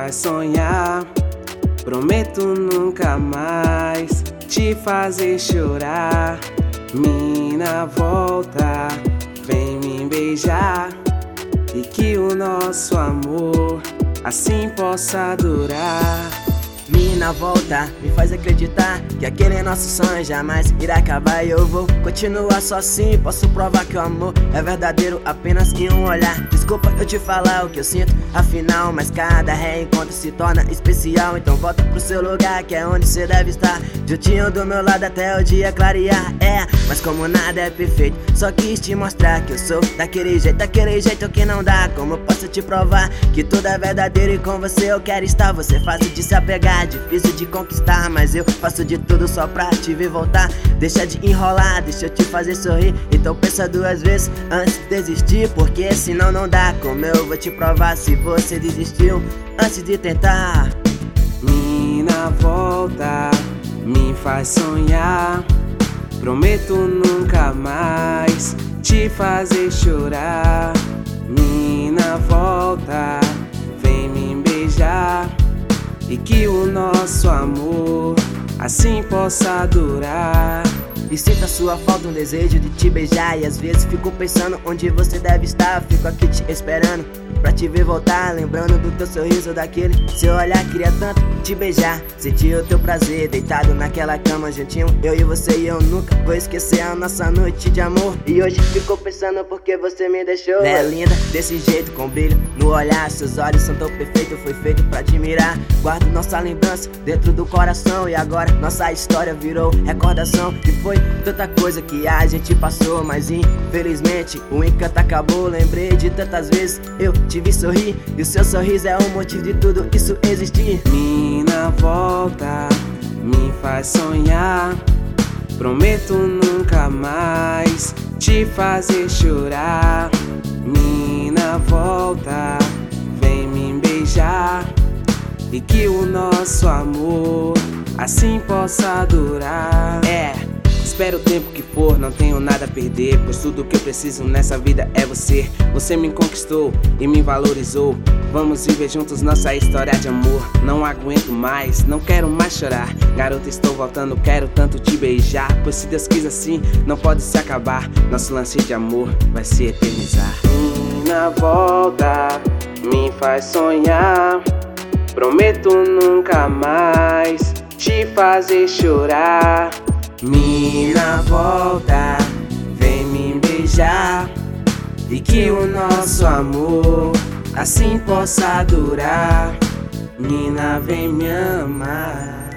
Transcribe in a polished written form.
faz sonhar. Prometo nunca mais te fazer chorar. Mina, volta, vem me beijar, e que o nosso amor assim possa durar. Mina, volta, me faz acreditar que aquele nosso sonho jamais irá acabar. E eu vou continuar só assim, posso provar que o amor é verdadeiro apenas em um olhar. Desculpa eu te falar o que eu sinto, afinal, mas cada reencontro se torna especial. Então volta pro seu lugar, que é onde você deve estar, juntinho do meu lado até o dia clarear. Mas como nada é perfeito, só quis te mostrar que eu sou daquele jeito que não dá. Como eu posso te provar que tudo é verdadeiro e com você eu quero estar. Você é fácil de se apegar, difícil de conquistar, mas eu faço de tudo só pra te ver voltar. Deixa de enrolar, deixa eu te fazer sorrir. Então pensa duas vezes antes de desistir, porque senão não dá. Como eu vou te provar se você desistiu antes de tentar? Mina, volta, me faz sonhar. Prometo nunca mais te fazer chorar. Mina, volta, vem me beijar, e que o nosso amor assim possa durar. E sinto a sua falta, um desejo de te beijar. E às vezes fico pensando onde você deve estar. Fico aqui te esperando pra te ver voltar, lembrando do teu sorriso, daquele seu olhar. Queria tanto te beijar, sentir o teu prazer, deitado naquela cama juntinho, eu e você. E eu nunca vou esquecer a nossa noite de amor. E hoje fico pensando porque você me deixou. É linda desse jeito, com brilho no olhar. Seus olhos são tão perfeitos, foi feito pra admirar. Guardo nossa lembrança dentro do coração. E agora nossa história virou recordação. E foi tanta coisa que a gente passou, mas infelizmente o encanto acabou. Lembrei de tantas vezes eu te vi sorrir, e o seu sorriso é o motivo de tudo isso existir. Mina, volta, me faz sonhar. Prometo nunca mais te fazer chorar. Mina, volta, vem me beijar, e que o nosso amor assim possa durar. Espero o tempo que for, não tenho nada a perder, pois tudo que eu preciso nessa vida é você. Você me conquistou e me valorizou. Vamos viver juntos nossa história de amor. Não aguento mais, não quero mais chorar. Garota, estou voltando, quero tanto te beijar, pois se Deus quis assim, não pode se acabar. Nosso lance de amor vai se eternizar. Mina, volta, me faz sonhar. Prometo nunca mais te fazer chorar. Mina, volta, vem me beijar, e que o nosso amor assim possa durar. Mina, vem me amar.